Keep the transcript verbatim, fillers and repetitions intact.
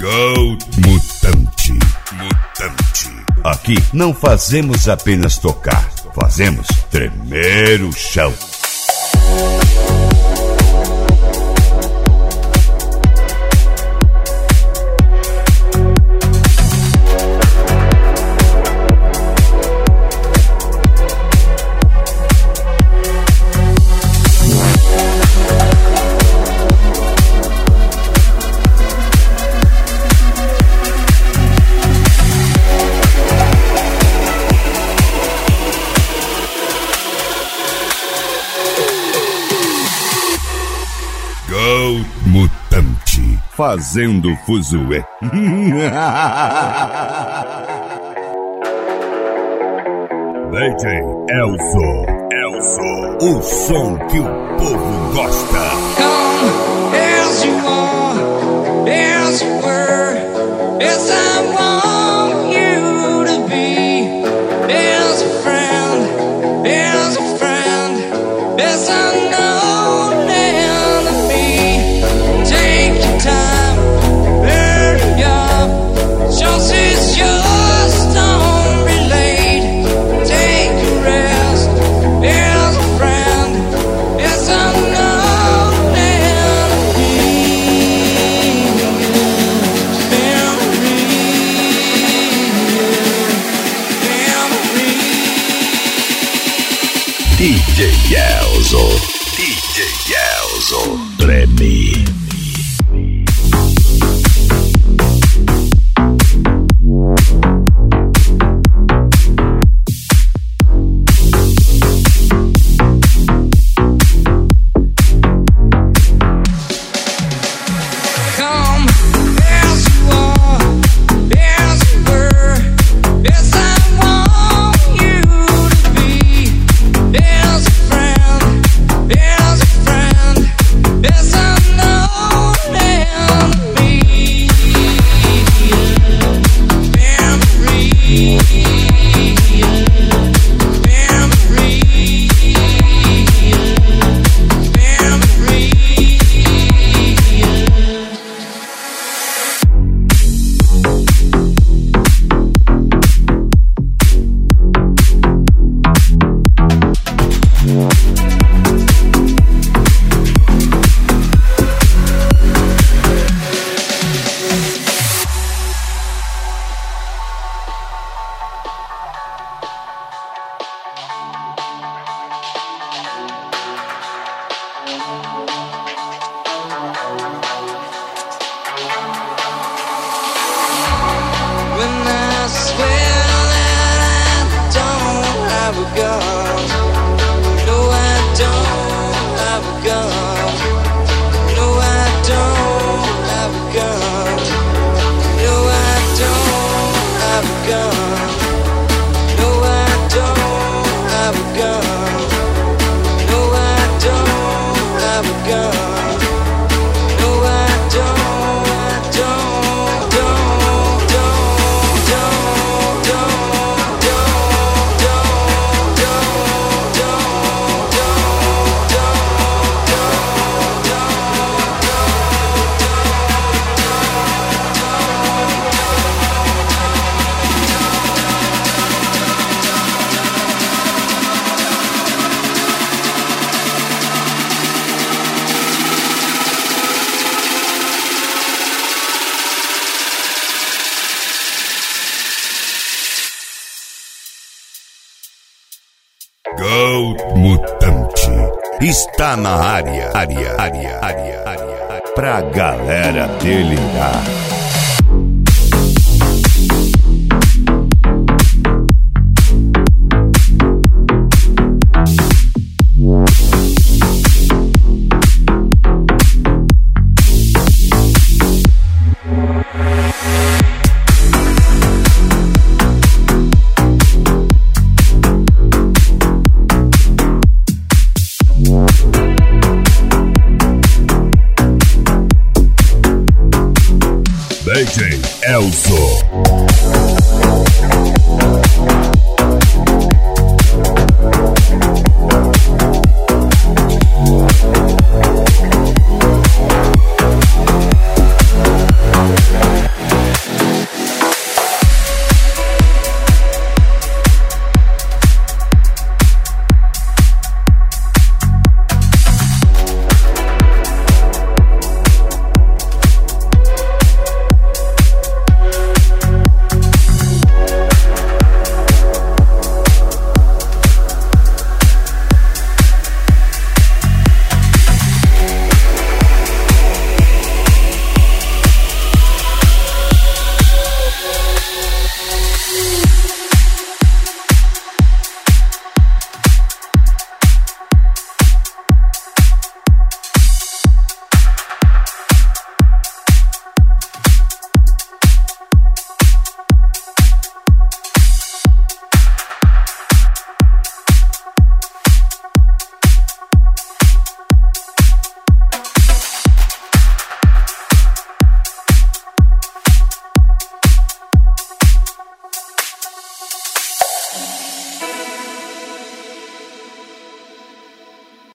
Go Mutante. Mutante. Aqui não fazemos apenas tocar, fazemos tremer o chão. Go Mutante, fazendo fuzuê. D J Elzo, Elzo, o som que o povo gosta. Come as you are, as you were, as I want you to be, as a friend, as a friend, as I know. D J Elzo, D J Elzo, treme. Go Mutante está na área, área, área, área, área, pra galera delirar. D J Elzo.